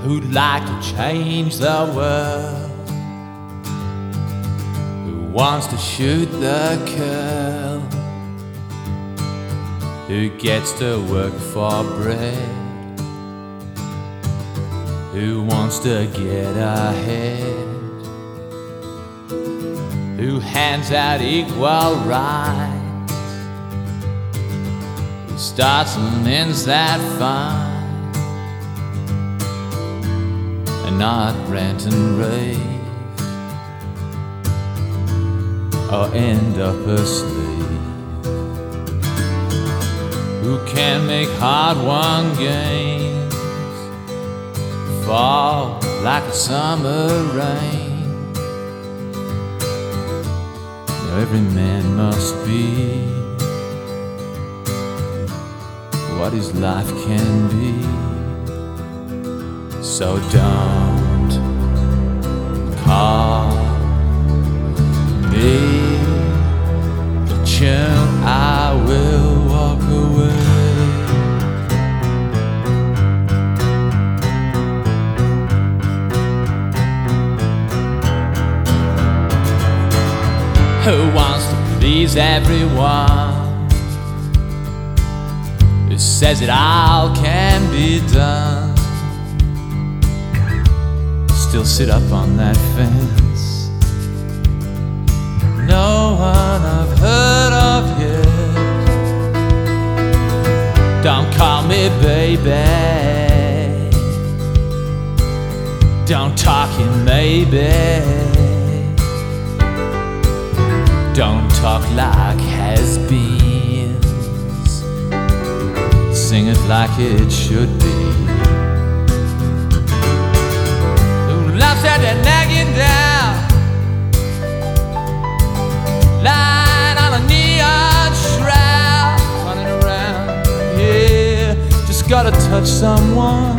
who'd like to change the world, who wants to shoot the curl, who gets to work for bread, who wants to get ahead, who hands out equal rights, who starts and ends that fight, and not rant and rave or end up a slave, who can make hard-won gains fall like a summer rain. Now every man must be what his life can be. So don't call me the tune, I will walk away. Who wants to please everyone, who says it all can be done, still sit up on that fence. No one I've heard of yet. Don't call me baby, don't talk in maybe, don't talk like has-beens, sing it like it should be. Laughs at that nagging down, lying on a neon shroud, running around, yeah, just gotta touch someone.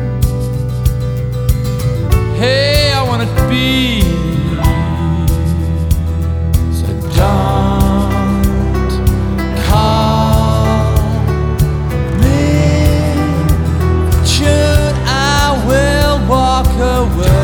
Hey, I wanna be, so don't call me June, I will walk away.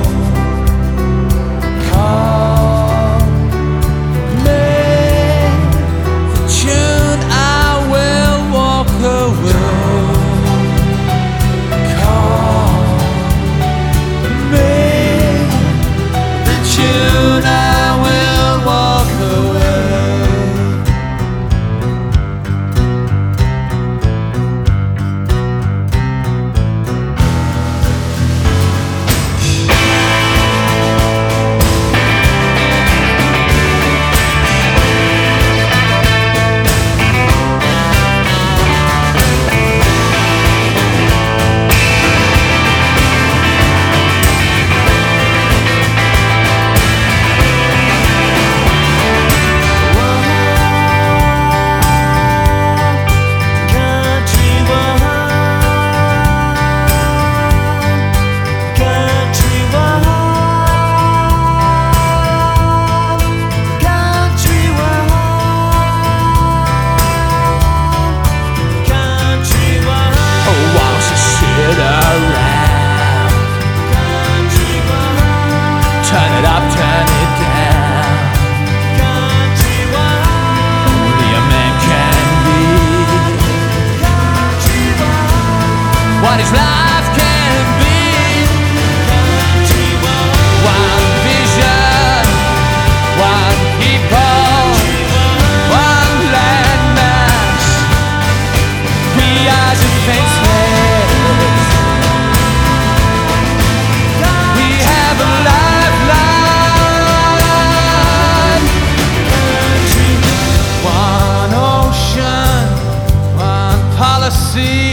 Turn it up, turn it down. Only a man can be what his life can be. One vision, one people, one landmass. We are defenseless. We have a lifeline. One ocean, one policy,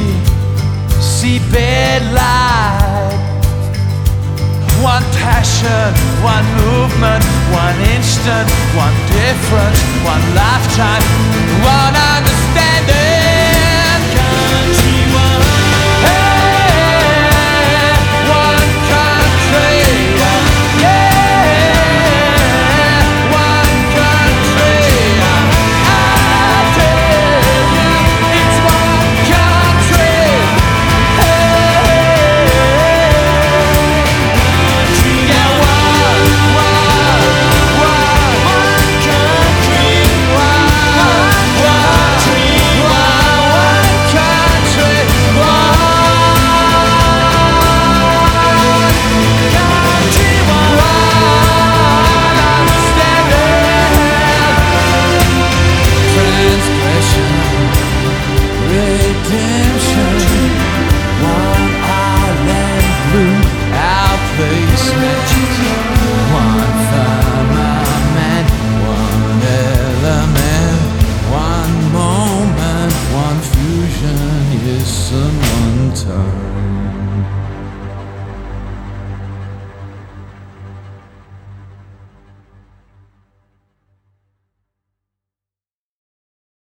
seabed light. One passion, one movement, one instant, one difference, one lifetime, one understanding. Dance